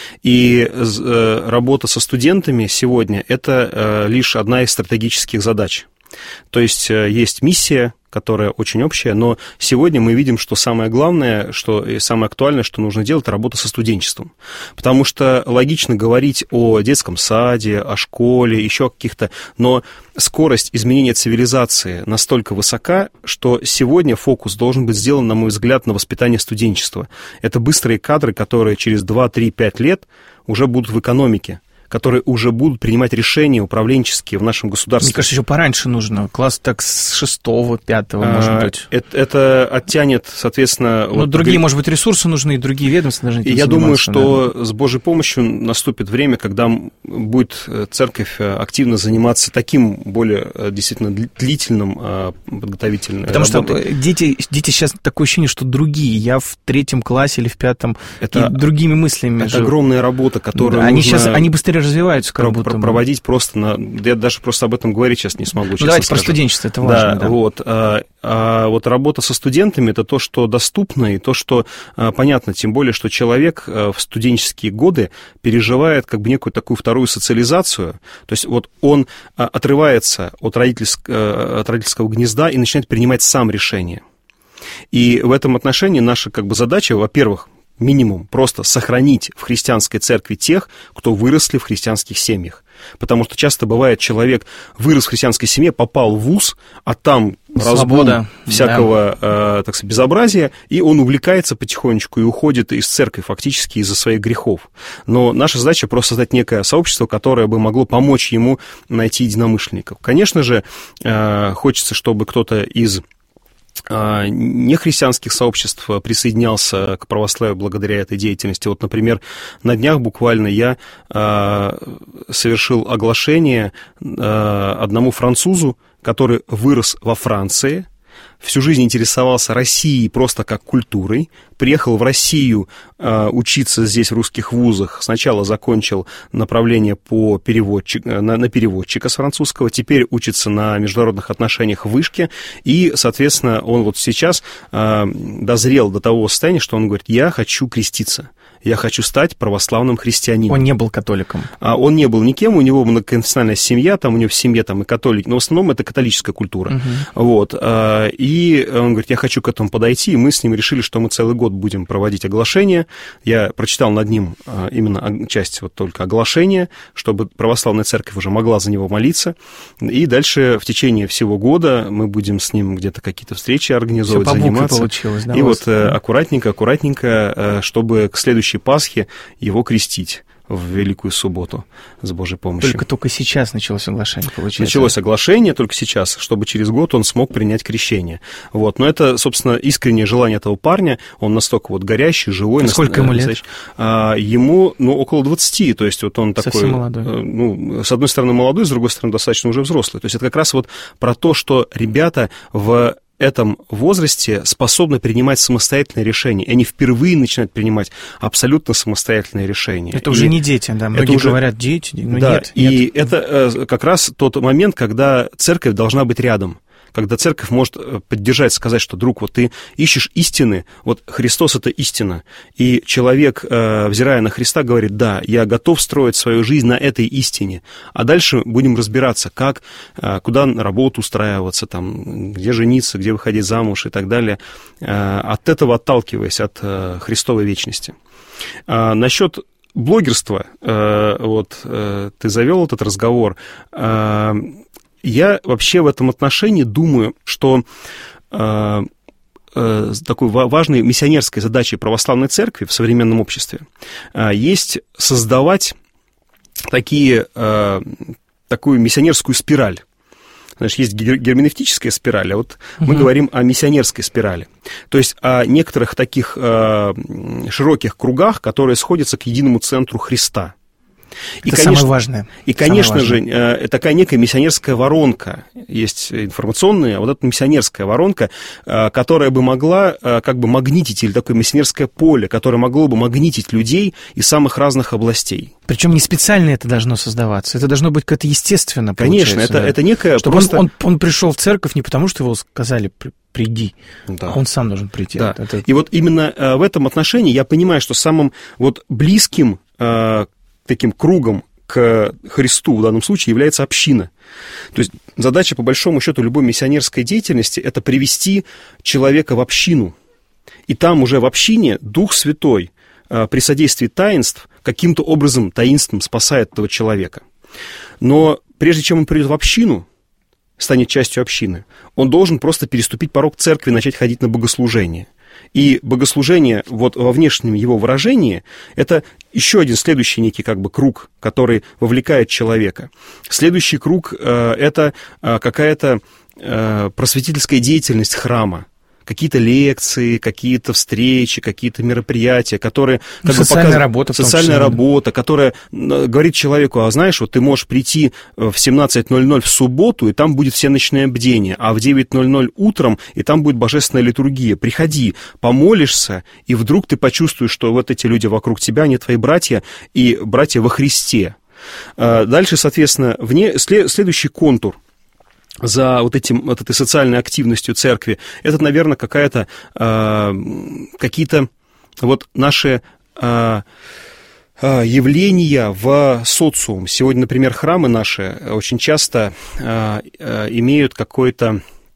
И работа со студентами сегодня – это лишь одна из стратегических задач. То есть есть миссия, которая очень общая, но сегодня мы видим, что самое главное, что и самое актуальное, что нужно делать, это работа со студенчеством. Потому что логично говорить о детском саде, о школе, еще о каких-то, но скорость изменения цивилизации настолько высока, что сегодня фокус должен быть сделан, на мой взгляд, на воспитание студенчества. Это быстрые кадры, которые через два, три, пять лет уже будут в экономике, которые уже будут принимать решения управленческие в нашем государстве. Мне кажется, еще пораньше нужно. Класс так с шестого, пятого, а, может быть. Это, это оттянет, соответственно... Ну, вот другие, может быть, ресурсы нужны, и другие ведомства должны этим И я думаю, что наверное. с Божьей помощью наступит время, когда будет церковь активно заниматься таким более действительно длительным подготовительным Потому работой. что дети, дети сейчас такое ощущение, что другие. Я в третьем классе или в пятом, это, и другими мыслями. Это живу. огромная работа, которую да, они нужно... сейчас, они быстрее развиваются, как про- будто проводить просто на... Я даже просто об этом говорить сейчас не смогу. Ну, давайте скажу. Про студенчество, это важно. Да, да. Вот. А, а вот работа со студентами – это то, что доступно, и то, что а, понятно, тем более, что человек а, в студенческие годы переживает как бы некую такую вторую социализацию, то есть вот он а, отрывается от, родительск... а, от родительского гнезда и начинает принимать сам решения. И в этом отношении наша как бы задача, во-первых, минимум просто сохранить в христианской церкви тех, кто выросли в христианских семьях. Потому что часто бывает, человек вырос в христианской семье, попал в вуз, а там разгул всякого, да. э, так сказать, безобразия, и он увлекается потихонечку и уходит из церкви фактически из-за своих грехов. Но наша задача просто создать некое сообщество, которое бы могло помочь ему найти единомышленников. Конечно же, э, хочется, чтобы кто-то из нехристианских сообществ присоединялся к православию благодаря этой деятельности. Вот, например, на днях буквально я э, совершил оглашение э, одному французу, который вырос во Франции, всю жизнь интересовался Россией просто как культурой, приехал в Россию э, учиться здесь в русских вузах, сначала закончил направление по переводчик, на, на переводчика с французского, теперь учится на международных отношениях в вышке, и, соответственно, он вот сейчас э, дозрел до того состояния, что он говорит: я хочу креститься. я хочу стать православным христианином. Он не был католиком. А он не был никем, у него многоконфессиональная семья, там у него в семье там и католики, но в основном это католическая культура. Угу. Вот. И он говорит, я хочу к этому подойти, и мы с ним решили, что мы целый год будем проводить оглашение. Я прочитал над ним именно часть вот только оглашения, чтобы православная церковь уже могла за него молиться. И дальше в течение всего года мы будем с ним где-то какие-то встречи организовывать, Всё по букве заниматься. Получилось, да, и вот да. аккуратненько, аккуратненько, чтобы к следующей Пасхе его крестить в Великую Субботу с Божьей помощью. Только-только сейчас началось оглашение, получается. Началось оглашение только сейчас, чтобы через год он смог принять крещение. Вот. Но это, собственно, искреннее желание этого парня. Он настолько вот горящий, живой. А сколько ему лет? А, ему, ну, около двадцати. То есть вот он такой... Совсем молодой. Ну, с одной стороны молодой, с другой стороны достаточно уже взрослый. То есть это как раз вот про то, что ребята в этом возрасте способны принимать самостоятельные решения. И они впервые начинают принимать абсолютно самостоятельные решения. Это уже и не дети, да. Многие уже... говорят, дети, но да, нет. И нет. это как раз тот момент, когда церковь должна быть рядом. Когда церковь может поддержать, сказать, что, друг, вот ты ищешь истины, вот Христос — это истина, и человек, взирая на Христа, говорит, да, я готов строить свою жизнь на этой истине, а дальше будем разбираться, как, куда на работу устраиваться, там, где жениться, где выходить замуж и так далее, от этого отталкиваясь от Христовой вечности. Насчет блогерства, вот ты завел этот разговор. Я вообще в этом отношении думаю, что э, э, такой важной миссионерской задачей православной церкви в современном обществе э, есть создавать такие, э, такую миссионерскую спираль. Знаешь, есть герменевтическая спираль, а вот uh-huh. мы говорим о миссионерской спирали. То есть о некоторых таких э, широких кругах, которые сходятся к единому центру Христа. Это и, конечно, самое важное. И, конечно же, такая некая миссионерская воронка. Есть информационная, а вот эта миссионерская воронка, которая бы могла как бы магнитить, или такое миссионерское поле, которое могло бы магнитить людей из самых разных областей. Причем не специально это должно создаваться, это должно быть как-то естественно. Конечно, это, да. это некое Чтобы просто... он, он, он пришел в церковь не потому, что его сказали приди, да. а он сам должен прийти. Да. Это... И вот именно в этом отношении я понимаю, что самым вот близким таким кругом к Христу в данном случае является община. То есть задача, по большому счету, любой миссионерской деятельности – это привести человека в общину. И там уже в общине Дух Святой при содействии таинств каким-то образом таинством спасает этого человека. Но прежде чем он придет в общину, станет частью общины, он должен просто переступить порог церкви и начать ходить на богослужение. И богослужение вот во внешнем его выражении – это еще один следующий некий как бы круг, который вовлекает человека. Следующий круг э, – это э, какая-то э, просветительская деятельность храма. Какие-то лекции, какие-то встречи, какие-то мероприятия, которые... Ну, как социальная бы работа. Социальная работа, которая говорит человеку, а знаешь, вот ты можешь прийти в семнадцать ноль ноль в субботу, и там будет всеночное бдение, а в девять ноль ноль утром, и там будет божественная литургия. Приходи, помолишься, и вдруг ты почувствуешь, что вот эти люди вокруг тебя, они твои братья, и братья во Христе. Дальше, соответственно, вне, следующий контур за вот, этим, вот этой социальной активностью церкви, это, наверное, какая-то, э, какие-то вот наши э, э, явления в социум. Сегодня, например, храмы наши очень часто э, э, имеют какой-то,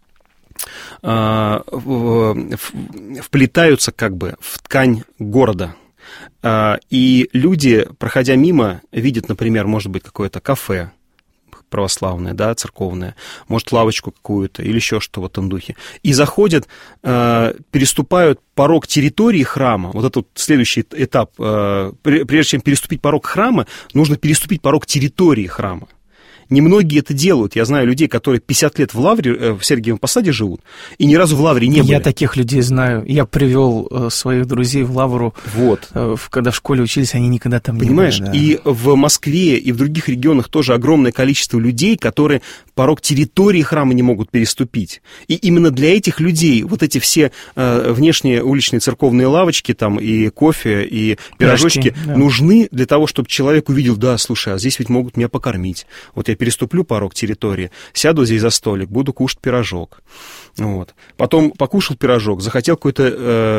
э, вплетаются как бы в ткань города. Э, и люди, проходя мимо, видят, например, может быть, какое-то кафе православное, да, церковное, может, лавочку какую-то или еще что в этом духе, и заходят, э, переступают порог территории храма, вот этот следующий этап, э, прежде чем переступить порог храма, нужно переступить порог территории храма. Немногие это делают. Я знаю людей, которые пятьдесят лет в Лавре, в Сергиевом Посаде живут, и ни разу в Лавре не были. Я таких людей знаю. Я привел своих друзей в Лавру, вот. Когда в школе учились, они никогда там Понимаешь? не были. Да. И в Москве, и в других регионах тоже огромное количество людей, которые порог территории храма не могут переступить. И именно для этих людей вот эти все э, внешние уличные церковные лавочки, там и кофе, и пирожочки Пирожки, да. нужны для того, чтобы человек увидел, да, слушай, а здесь ведь могут меня покормить. Вот я переступлю порог территории, сяду здесь за столик, буду кушать пирожок. Вот. Потом покушал пирожок, захотел какой-то э,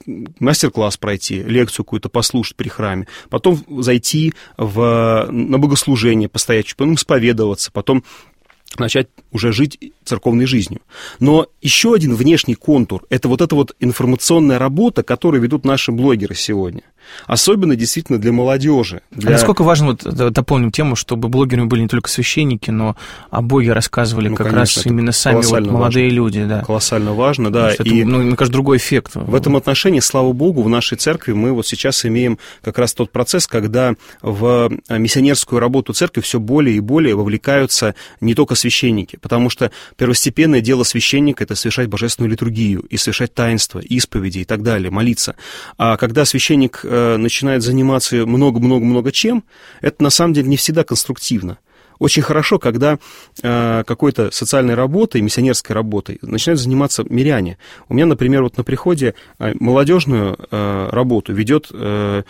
мастер-класс пройти, лекцию какую-то послушать при храме, потом зайти в, на богослужение, постоять, потом исповедоваться, потом начать уже жить церковной жизнью. Но еще один внешний контур – это вот эта вот информационная работа, которую ведут наши блогеры сегодня. Особенно действительно для молодежи. Для... А насколько важно, вот дополним тему, чтобы блогерами были не только священники, но о Боге рассказывали ну, как конечно, раз именно сами вот молодые важно. люди. Да. Колоссально важно, да. И, ну, мне кажется, другой эффект. В этом отношении, слава Богу, в нашей церкви мы вот сейчас имеем как раз тот процесс, когда в миссионерскую работу церкви все более и более вовлекаются не только священники, потому что первостепенное дело священника – это совершать божественную литургию и совершать таинства, исповеди и так далее, молиться. А когда священник начинает заниматься много-много-много чем, это на самом деле не всегда конструктивно. Очень хорошо, когда э, какой-то социальной работой, миссионерской работой начинают заниматься миряне. У меня, например, вот на приходе молодежную э, работу ведет э,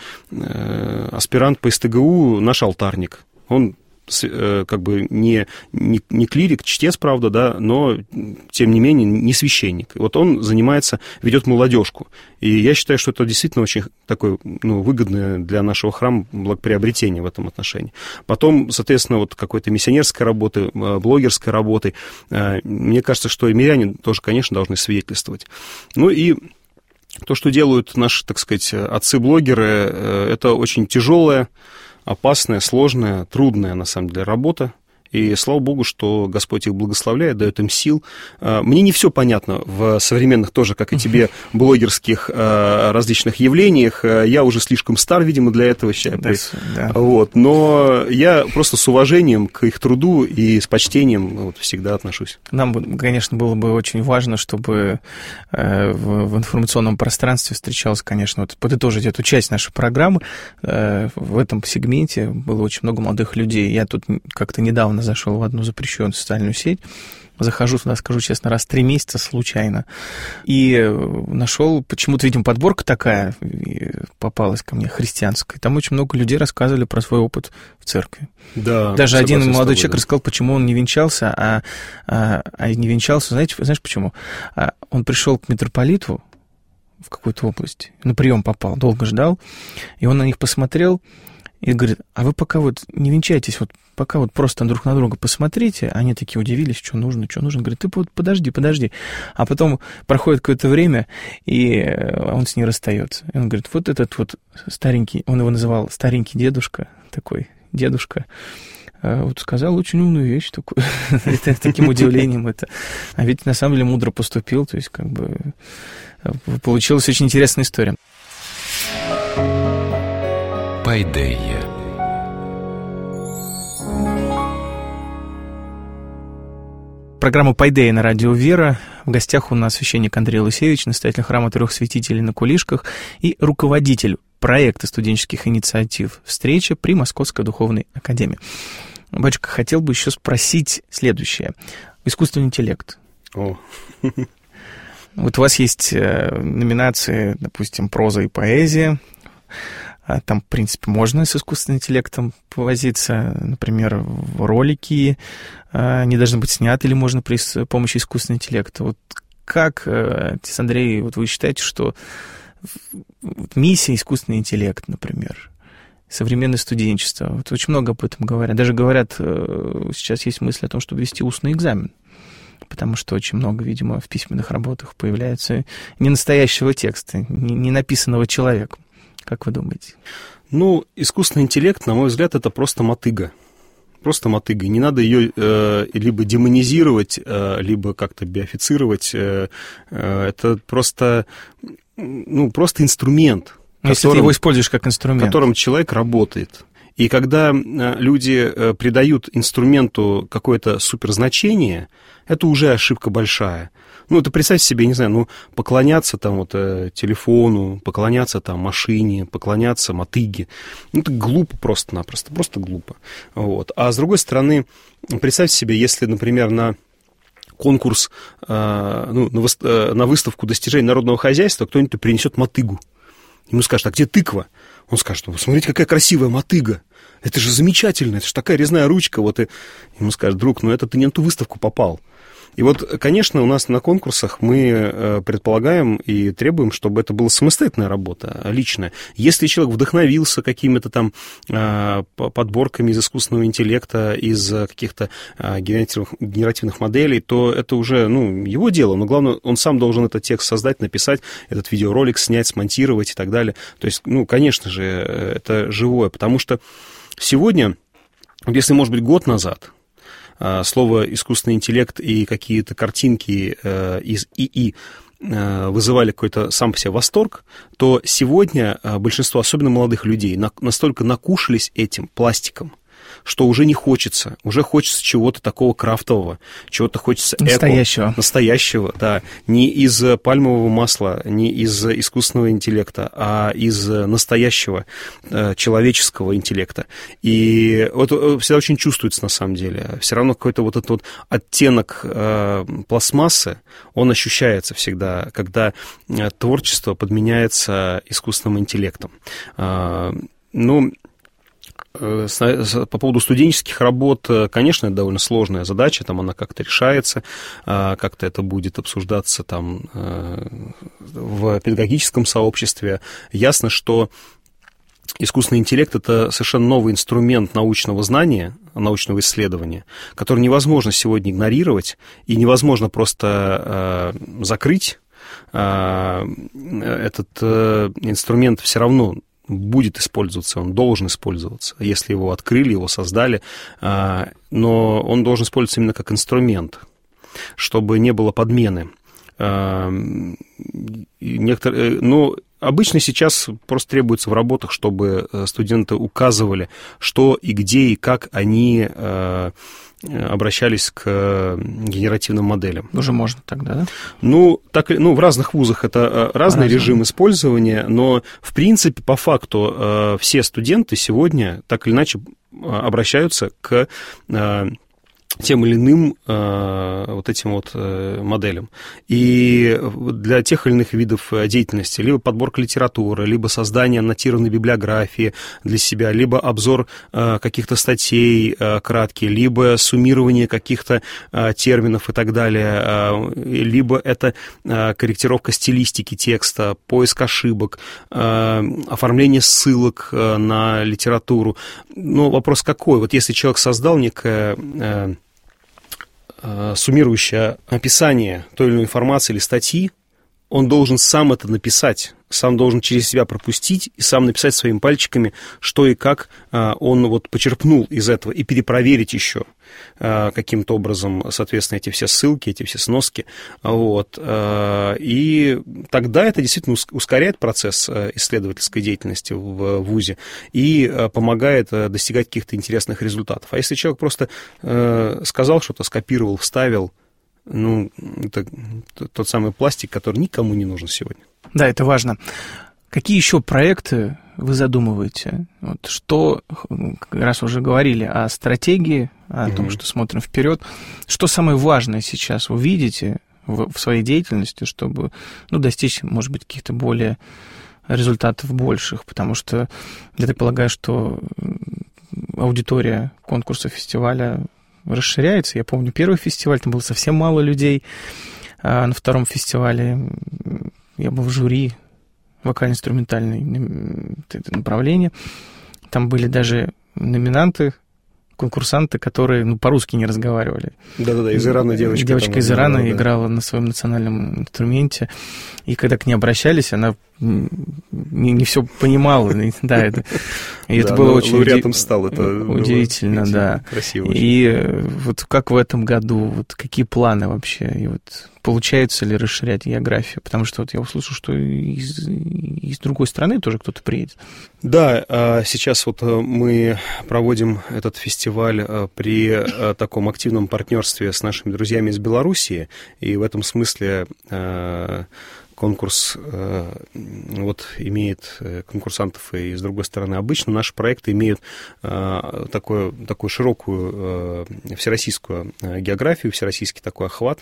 э, аспирант по эс тэ гэ у, наш алтарник. Он как бы не, не, не клирик, чтец, правда, да, но, тем не менее, не священник. Вот он занимается, ведет молодежку. И я считаю, что это действительно очень такое, ну, выгодное для нашего храма благоприобретение в этом отношении. Потом, соответственно, вот какой-то миссионерской работы, блогерской работы. Мне кажется, что и миряне тоже, конечно, должны свидетельствовать. Ну и то, что делают наши, так сказать, отцы-блогеры, это очень тяжелая, опасная, сложная, трудная, на самом деле, работа. И слава Богу, что Господь их благословляет, дает им сил. Мне не все понятно в современных тоже, как и тебе, блогерских различных явлениях. Я уже слишком стар, видимо, для этого. Да, да. Вот. Но я просто с уважением к их труду и с почтением вот, всегда отношусь. Нам, конечно, было бы очень важно, чтобы в информационном пространстве встречалось, конечно, вот, подытожить эту часть нашей программы. В этом сегменте было очень много молодых людей. Я тут как-то недавно зашел в одну запрещенную социальную сеть, захожу туда, скажу честно, раз в три месяца случайно, и нашел, почему-то, видимо, подборка такая попалась ко мне, христианская. Там очень много людей рассказывали про свой опыт в церкви. Да, даже один молодой тобой, человек да. рассказал, почему он не венчался, а, а, а не венчался, знаете, знаешь почему? А он пришел к митрополиту в какую-то область, на прием попал, долго ждал, и он на них посмотрел и говорит, а вы пока вот не венчайтесь, вот пока вот просто друг на друга посмотрите. Они такие удивились, что нужно, что нужно. Говорит, ты вот подожди, подожди. А потом проходит какое-то время, и он с ней расстается. И он говорит, вот этот вот старенький, он его называл старенький дедушка, такой дедушка, вот сказал очень умную вещь такую, таким удивлением это. А ведь на самом деле мудро поступил, то есть как бы получилась очень интересная история. Пайдея. Программа «Пайдея» на радио «Вера». В гостях у нас священник Андрей Лысевич, настоятель храма Трех Святителей на Кулишках и руководитель проекта студенческих инициатив «Встреча» при Московской духовной академии. Батюшка, хотел бы еще спросить следующее. Искусственный интеллект. О. Вот у вас есть номинации, допустим, проза и поэзия. Там, в принципе, можно с искусственным интеллектом повозиться. Например, ролики не должны быть сняты или можно при помощи искусственного интеллекта. Вот как, отец Андрей, вот вы считаете, что миссия искусственный интеллект, например, современное студенчество, вот очень много об этом говорят. Даже говорят, сейчас есть мысль о том, чтобы вести устный экзамен, потому что очень много, видимо, в письменных работах появляется не настоящего текста, не написанного человеком. Как вы думаете? Ну, искусственный интеллект, на мой взгляд, это просто мотыга. Просто мотыга. Не надо ее э, либо демонизировать, э, либо как-то биофицировать. Э, э, это просто, ну, просто инструмент. Которым, если ты его используешь как инструмент. Которым человек работает. И когда люди придают инструменту какое-то суперзначение, это уже ошибка большая. Ну, это представьте себе, не знаю, ну, поклоняться там вот телефону, поклоняться там машине, поклоняться мотыге. Ну, это глупо просто-напросто, просто глупо. Вот. А с другой стороны, представьте себе, если, например, на конкурс, ну, на выставку достижений народного хозяйства кто-нибудь принесет мотыгу. Ему скажут, а где тыква? Он скажет, ну, смотрите, какая красивая мотыга. Это же замечательно, это же такая резная ручка. Вот и ему скажут, друг, ну это ты не на ту выставку попал. И вот, конечно, у нас на конкурсах мы предполагаем и требуем, чтобы это была самостоятельная работа, личная. Если человек вдохновился какими-то там подборками из искусственного интеллекта, из каких-то генеративных, генеративных моделей, то это уже, ну, его дело. Но главное, он сам должен этот текст создать, написать, этот видеоролик снять, смонтировать и так далее. То есть, ну, конечно же, это живое, потому что сегодня, если, может быть, год назад слово «искусственный интеллект» и какие-то картинки из ИИ вызывали какой-то сам по себе восторг, то сегодня большинство, особенно молодых людей, настолько накушались этим пластиком, что уже не хочется, уже хочется чего-то такого крафтового, чего-то хочется эко. Настоящего. Настоящего, да. Не из пальмового масла, не из искусственного интеллекта, а из настоящего э, человеческого интеллекта. И вот всегда очень чувствуется на самом деле. Все равно какой-то вот этот вот оттенок э, пластмассы, он ощущается всегда, когда творчество подменяется искусственным интеллектом. Э, ну... По поводу студенческих работ, конечно, это довольно сложная задача, там она как-то решается, как-то это будет обсуждаться там в педагогическом сообществе. Ясно, что искусственный интеллект — это совершенно новый инструмент научного знания, научного исследования, который невозможно сегодня игнорировать и невозможно просто закрыть. Этот инструмент все равно будет использоваться, он должен использоваться, если его открыли, его создали, но он должен использоваться именно как инструмент, чтобы не было подмены. Некоторые, ну, обычно сейчас просто требуется в работах, чтобы студенты указывали, что и где и как они обращались к генеративным моделям. Уже можно тогда, да? Ну, так, ну, в разных вузах это разный По-разному. режим использования, но, в принципе, по факту, все студенты сегодня так или иначе обращаются к тем или иным э, вот этим вот э, моделям. И для тех или иных видов деятельности, либо подборка литературы, либо создание аннотированной библиографии для себя, либо обзор э, каких-то статей э, краткие, либо суммирование каких-то э, терминов и так далее, э, либо это э, корректировка стилистики текста, поиск ошибок, э, оформление ссылок э, на литературу. Но вопрос какой? Вот если человек создал некое э, суммирующее описание той или иной информации или статьи, он должен сам это написать, сам должен через себя пропустить и сам написать своими пальчиками, что и как он вот почерпнул из этого, и перепроверить еще каким-то образом, соответственно, эти все ссылки, эти все сноски. Вот. И тогда это действительно ускоряет процесс исследовательской деятельности в вузе и помогает достигать каких-то интересных результатов. А если человек просто сказал что-то, скопировал, вставил, ну, это тот самый пластик, который никому не нужен сегодня. Да, это важно. Какие еще проекты вы задумываете? Вот что, раз уже говорили о стратегии, о mm-hmm. том, что смотрим вперед, что самое важное сейчас вы видите в, в своей деятельности, чтобы, ну, достичь, может быть, каких-то более результатов больших? Потому что я так полагаю, что аудитория конкурса, фестиваля расширяется. Я помню, первый фестиваль, там было совсем мало людей. А на втором фестивале я был в жюри вокально-инструментальное направление. Там были даже номинанты, конкурсанты, которые, ну, по-русски не разговаривали. Да-да-да, из Ирана девочка. Девочка из Ирана да, играла да. на своем национальном инструменте. И когда к ней обращались, она не, не все понимала. Да, это, и это да, было очень лауреатом стал, это удивительно, было, да. Красиво. И вот как в этом году, вот какие планы вообще? И вот получается ли расширять географию? Потому что вот я услышал, что из, из другой страны тоже кто-то приедет. Да, сейчас вот мы проводим этот фестиваль при таком активном партнерстве с нашими друзьями из Белоруссии, и в этом смысле конкурс вот, имеет конкурсантов и, с другой стороны, обычно наши проекты имеют такую, такую широкую всероссийскую географию, всероссийский такой охват,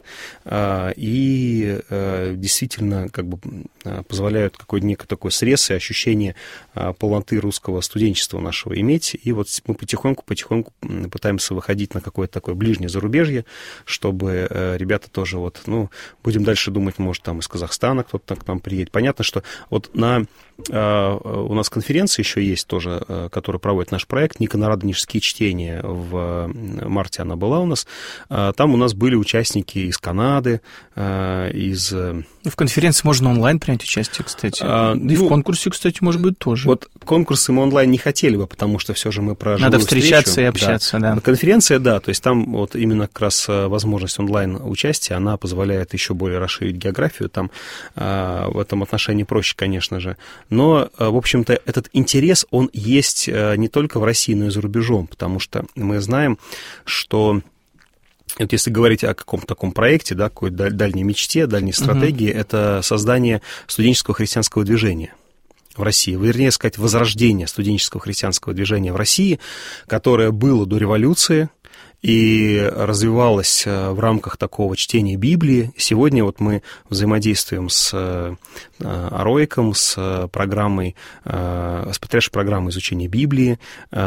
и действительно как бы позволяют какой-то некий такой срез и ощущение полноты русского студенчества нашего иметь. И вот мы потихоньку-потихоньку пытаемся выходить на какое-то такое ближнее зарубежье, чтобы ребята тоже вот, ну, будем дальше думать, может, там из Казахстана кто-то к нам приедет. Понятно, что вот на, у нас конференция еще есть тоже, которую проводит наш проект, Нико-Народнические чтения. В марте она была у нас. Там у нас были участники из Канады, из... В конференции можно онлайн принять участие, кстати. А, да и ну, в конкурсе, кстати, может быть, тоже. Вот конкурсы мы онлайн не хотели бы, потому что все же мы про Надо встречаться встречу. и общаться, да. да. Конференция, да, то есть там вот именно как раз возможность онлайн-участия, она позволяет еще более расширить географию, там а, в этом отношении проще, конечно же. Но, в общем-то, этот интерес, он есть не только в России, но и за рубежом, потому что мы знаем, что... Вот если говорить о каком-то таком проекте, да, какой-то дальней мечте, дальней стратегии, uh-huh. это создание студенческого христианского движения в России, вернее сказать, возрождение студенческого христианского движения в России, которое было до революции и развивалось в рамках такого чтения Библии. Сегодня вот мы взаимодействуем с Ароиком, с программой, с потрясающей программой изучения Библии.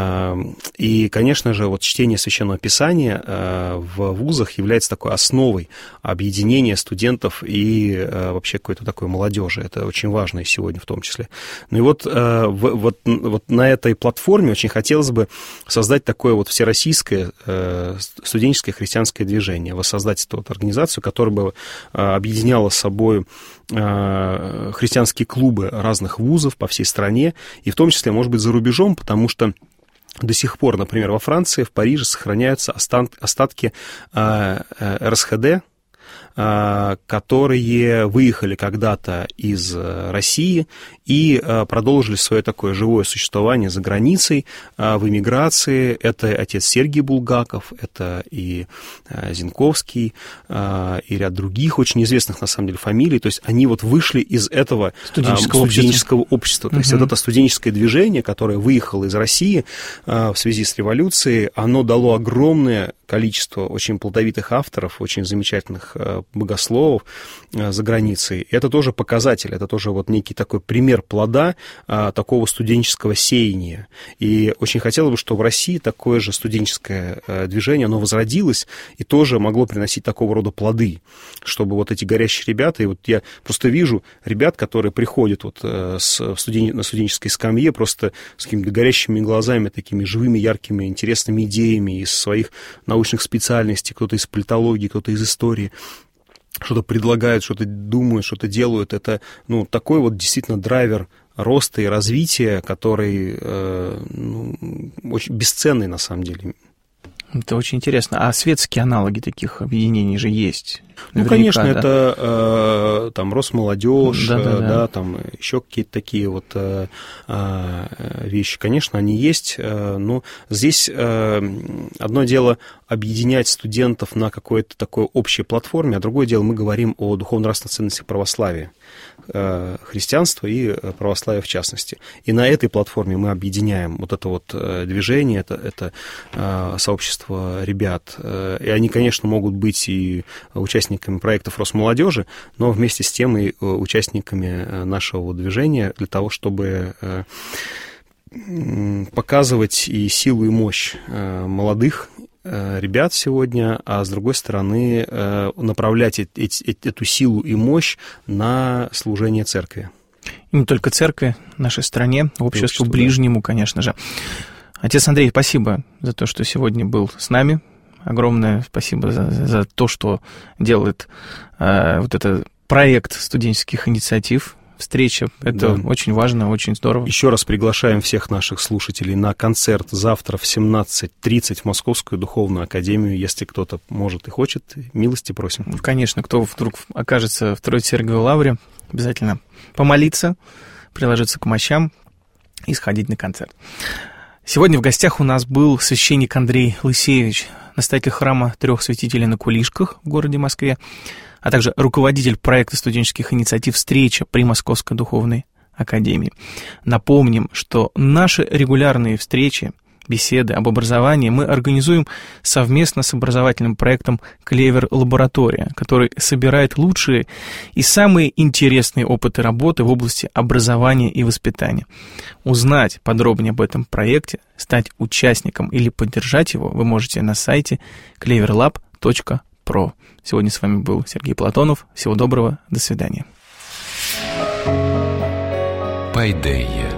И, конечно же, вот чтение Священного Писания в вузах является такой основой объединения студентов и вообще какой-то такой молодежи. Это очень важно и сегодня в том числе. Ну и вот, вот, вот на этой платформе очень хотелось бы создать такое вот всероссийское студенческое христианское движение, воссоздать эту вот организацию, которая бы объединяла с собой христианские клубы разных вузов по всей стране, и в том числе, может быть, за рубежом, потому что до сих пор, например, во Франции, в Париже сохраняются остатки эр эс ха дэ, которые выехали когда-то из России и продолжили свое такое живое существование за границей, в эмиграции. Это отец Сергий Булгаков, это и Зинковский, и ряд других очень известных, на самом деле, фамилий. То есть они вот вышли из этого студенческого, студенческого общества. общества. То угу. есть вот это студенческое движение, которое выехало из России в связи с революцией, оно дало огромное количество очень плодовитых авторов, очень замечательных богословов за границей. Это тоже показатель, это тоже вот некий такой пример плода а, такого студенческого сеяния. И очень хотелось бы, чтобы в России такое же студенческое а, движение, оно возродилось и тоже могло приносить такого рода плоды, чтобы вот эти горящие ребята, и вот я просто вижу ребят, которые приходят вот а, с, студен... на студенческой скамье просто с какими-то горящими глазами, такими живыми, яркими, интересными идеями из своих научных специальностей, кто-то из политологии, кто-то из истории, что-то предлагают, что-то думают, что-то делают. Это, ну, такой вот действительно драйвер роста и развития, который э, ну, очень бесценный на самом деле. Это очень интересно. А светские аналоги таких объединений же есть? Ну, конечно, да? это э, там Росмолодежь, да, да, да. да, там еще какие-то такие вот э, э, вещи, конечно, они есть, э, но здесь э, одно дело объединять студентов на какой-то такой общей платформе, а другое дело мы говорим о духовно-нравственных ценностях православия, э, христианства и православия в частности. И на этой платформе мы объединяем вот это вот движение, это, это э, сообщество ребят, э, и они, конечно, могут быть и участниками проектов Росмолодежи, но вместе с тем и участниками нашего движения для того, чтобы показывать и силу, и мощь молодых ребят сегодня, а с другой стороны направлять эту силу и мощь на служение церкви. И не только церкви, нашей стране, обществу ближнему, конечно же. Отец Андрей, спасибо за то, что сегодня был с нами. Огромное спасибо за, за то, что делает э, вот этот проект студенческих инициатив. Встреча. Это да. очень важно, очень здорово. Еще раз приглашаем всех наших слушателей на концерт завтра в семнадцать тридцать в Московскую духовную академию. Если кто-то может и хочет, милости просим. Конечно, кто вдруг окажется в Троице-Сергиевой лавре, обязательно помолиться, приложиться к мощам и сходить на концерт. Сегодня в гостях у нас был священник Андрей Лысевич, настоятель храма Трех Святителей на Кулишках в городе Москве. а также руководитель проекта студенческих инициатив «Встреча» при Московской духовной академии. Напомним, что наши регулярные встречи, беседы об образовании мы организуем совместно с образовательным проектом «Клевер Лаборатория», который собирает лучшие и самые интересные опыты работы в области образования и воспитания. Узнать подробнее об этом проекте, стать участником или поддержать его вы можете на сайте клевер лаб точка про. Сегодня с вами был Сергей Платонов. Всего доброго, до свидания. Пайдея.